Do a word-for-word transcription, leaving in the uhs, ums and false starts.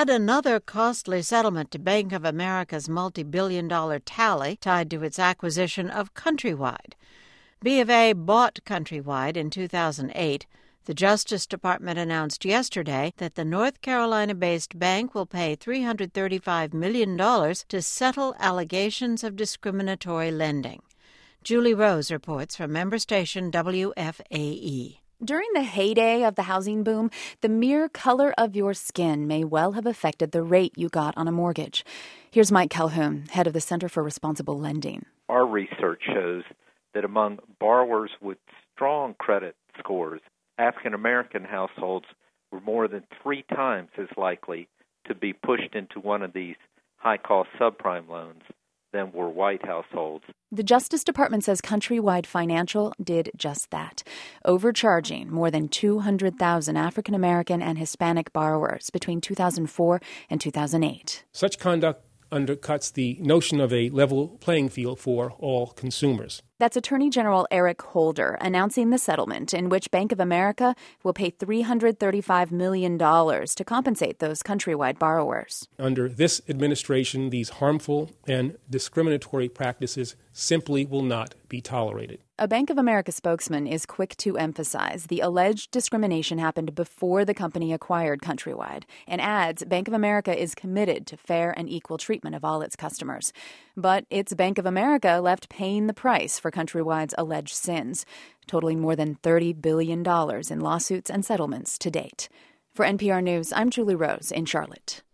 Add another costly settlement to Bank of America's multi-billion dollar tally tied to its acquisition of Countrywide. B of A bought Countrywide in two thousand eight. The Justice Department announced yesterday that the North Carolina-based bank will pay three hundred thirty-five million dollars to settle allegations of discriminatory lending. Julie Rose reports from member station W F A E. During the heyday of the housing boom, the mere color of your skin may well have affected the rate you got on a mortgage. Here's Mike Calhoun, head of the Center for Responsible Lending. Our research shows that among borrowers with strong credit scores, African-American households were more than three times as likely to be pushed into one of these high-cost subprime loans than were white households. The Justice Department says Countrywide Financial did just that, overcharging more than two hundred thousand African-American and Hispanic borrowers between two thousand four and two thousand eight. Such conduct undercuts the notion of a level playing field for all consumers. That's Attorney General Eric Holder announcing the settlement in which Bank of America will pay three hundred thirty-five million dollars to compensate those Countrywide borrowers. Under this administration, these harmful and discriminatory practices simply will not be tolerated. A Bank of America spokesman is quick to emphasize the alleged discrimination happened before the company acquired Countrywide and adds Bank of America is committed to fair and equal treatment of all its customers. But it's Bank of America left paying the price for Countrywide's alleged sins, totaling more than thirty billion dollars in lawsuits and settlements to date. For N P R News, I'm Julie Rose in Charlotte.